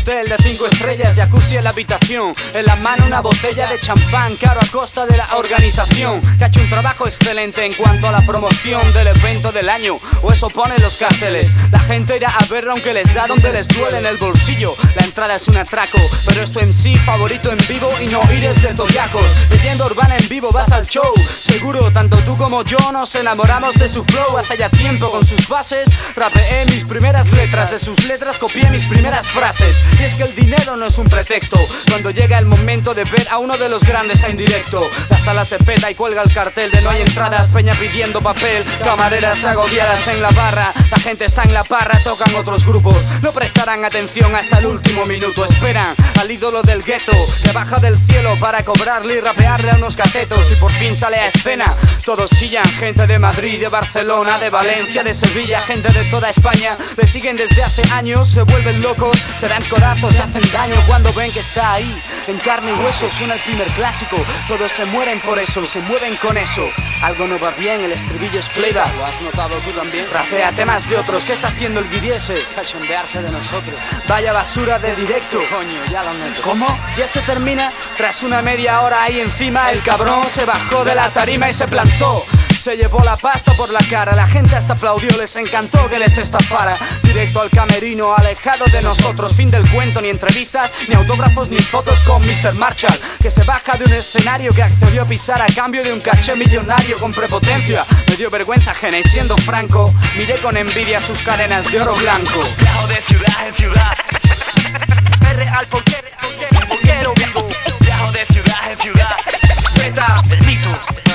hotel de 5 estrellas, jacuzzi en la habitación, en la mano una botella de champán, caro a costa de la organización, que ha hecho un trabajo excelente en cuanto a la promoción del evento del año, o eso ponen los carteles. La gente irá a verlo aunque les da donde les duele en el bolsillo. La entrada es un atraco, pero es tu MC favorito en vivo y no ires de toyacos. Leyenda urbana en vivo, vas al show. Seguro, tanto tú como yo nos enamoramos de su flow. Hace ya tiempo con sus bases rapeé mis primeras letras, de sus letras copié mis primeras frases. Y es que el dinero no es un pretexto cuando llega el momento de ver a uno de los grandes en directo. La sala se peta y cuelga el cartel de no hay entradas, peña pidiendo papel, camareras agobiadas en la barra. La gente está en la parra, tocan otros grupos, no prestarán atención hasta el último minuto. Esperan al ídolo del gueto que baja del cielo para cobrarle y rapearle a unos catetos. Y por fin sale a escena, todos chillan, gente de Madrid, de Barcelona, de Valencia, de Sevilla, gente de toda España. Le siguen desde hace años, se vuelven locos, se dan corazos, se hacen daño cuando ven que está ahí, en carne y hueso. Suena el primer clásico, todos se mueren por eso y se mueven con eso. Algo no va bien, el estribillo es playback, ¿lo has notado tú también? Rapea temas de otros, ¿qué está haciendo el guiri ese? Cachondearse de nosotros. Vaya basura de directo, coño, ya lo noto. ¿Cómo? Ya se termina, tras una media hora ahí encima, el cabrón se bajó de la tarima y se plantó. Se llevó la pasta por la cara, la gente hasta aplaudió, les encantó que les estafara. Directo al camerino, alejado de nosotros, fin del cuento, ni entrevistas, ni autógrafos, ni fotos con Mr. Marshall, que se baja de un escenario que accedió a pisar a cambio de un caché millonario con prepotencia. Me dio vergüenza ajena y siendo franco, miré con envidia sus cadenas de oro blanco. Viajo de ciudad en ciudad, es real porque lo vivo. Viajo de ciudad en ciudad, meta el mito.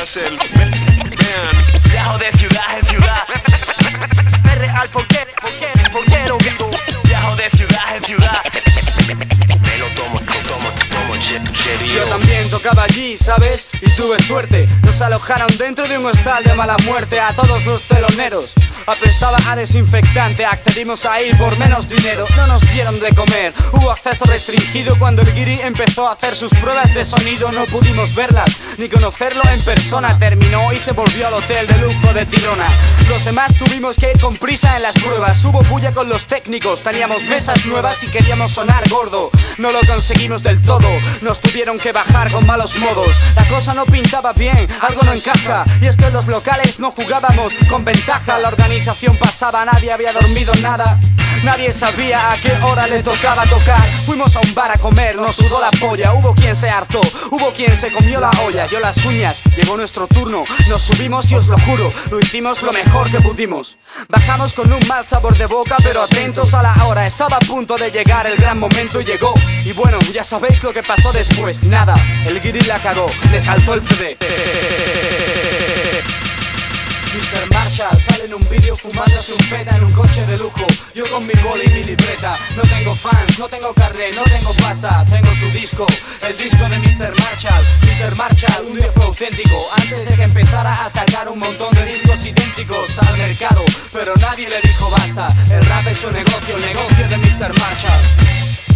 Viajo de ciudad en ciudad, es real porque lo vivo. Viajo de ciudad en ciudad, me lo tomo cherry. Yo también tocaba allí, ¿sabes? Y tuve suerte, nos alojaron dentro de un hostal de mala muerte. A todos los teloneros apestaba a desinfectante, accedimos a ir por menos dinero, no nos dieron de comer, hubo acceso restringido. Cuando el guiri empezó a hacer sus pruebas de sonido no pudimos verlas ni conocerlo en persona. Terminó y se volvió al hotel de lujo de Tirona. Los demás tuvimos que ir con prisa en las pruebas, hubo bulla con los técnicos, teníamos mesas nuevas y queríamos sonar gordo. No lo conseguimos del todo, nos tuvieron que bajar con malos modos. La cosa no pintaba bien, algo no encaja, y es que los locales no jugábamos con ventaja. La organización pasaba, nadie había dormido nada, nadie sabía a qué hora le tocaba tocar. Fuimos a un bar a comer, nos sudó la polla. Hubo quien se hartó, hubo quien se comió la olla. Yo las uñas, llegó nuestro turno, nos subimos y os lo juro, lo hicimos lo mejor que pudimos. Bajamos con un mal sabor de boca, pero atentos a la hora, estaba a punto de llegar el gran momento y llegó. Y bueno, ya sabéis lo que pasó después, nada, el guiri la cagó, le saltó el CD. Mr. Marshall sale en un vídeo fumándose un peta en un coche de lujo. Yo con mi boli y mi libreta. No tengo fans, no tengo carnet, no tengo pasta. Tengo su disco, el disco de Mr. Marshall. Mr. Marshall, un viejo auténtico, antes de que empezara a sacar un montón de discos idénticos al mercado. Pero nadie le dijo basta, el rap es su negocio, el negocio de Mr. Marshall.